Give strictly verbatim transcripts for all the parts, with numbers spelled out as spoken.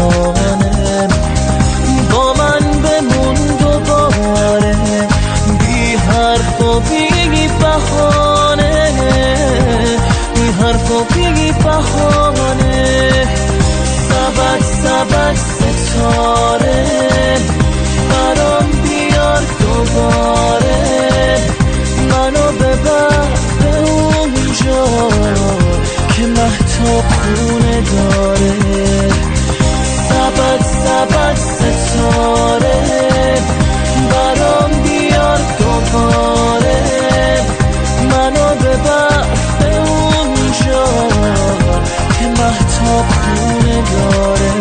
دیوانه، با من بمون دوباره، بی حرف و بی بهانه، بی حرف و بی بهانه. سبد سبد ستاره برام بیار دوباره، منو ببر به اونجا که مهتاب خونه داره. سبد سبد ستاره برام بیار دوباره، منو ببر به اونجا که مهتاب خونه داره.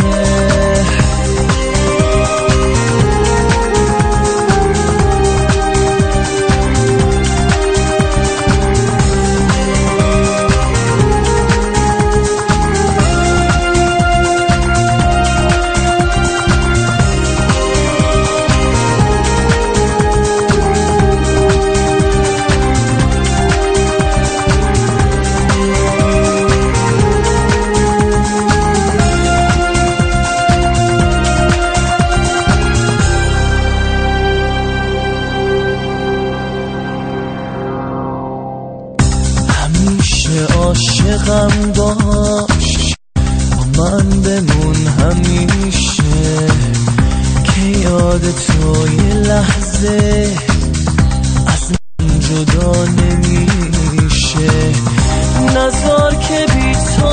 عاشقم باش، با من بمون همیشه، که یاد تو یه لحظه از من جدا نمیشه. نذار که بی تو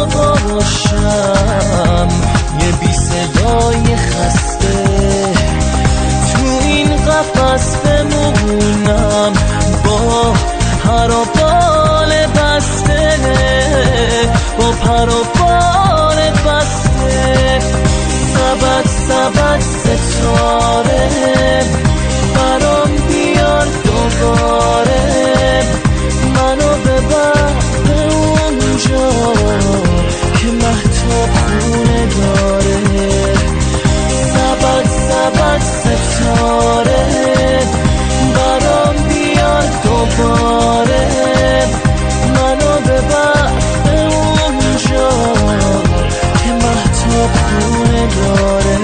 باشم یه بی صدای خسته، تو این قفس بمونم با هر و بال بسته، با پر و بال بسته. سبد سبد ستاره برام بیار دوباره، منو ببر به اونجا که مهتاب خونه داره. سبد سبد ستاره برام بیار دوباره، منو ببر به اونجا که مهتاب خونه داره.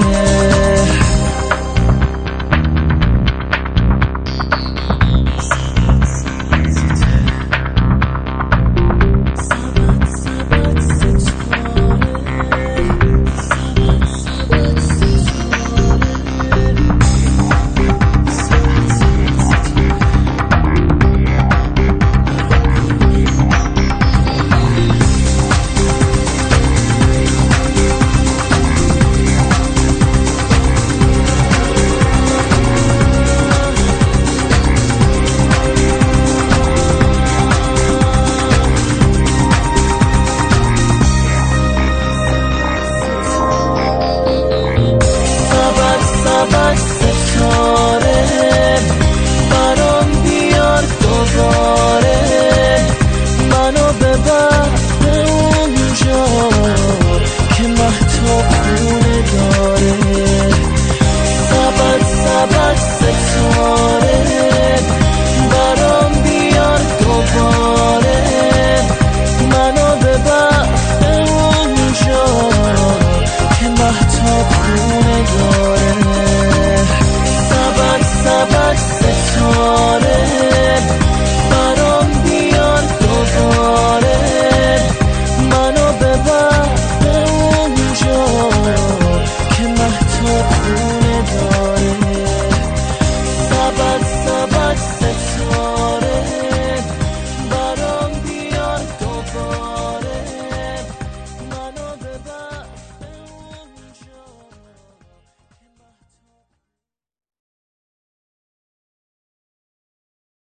سبد ستاره برام بیار دوباره، منو ببر به اونجا که مهتاب خونه داره. سبد سبد ستاره برام بیار دوباره، منو ببر به اونجا که مهتاب خونه داره.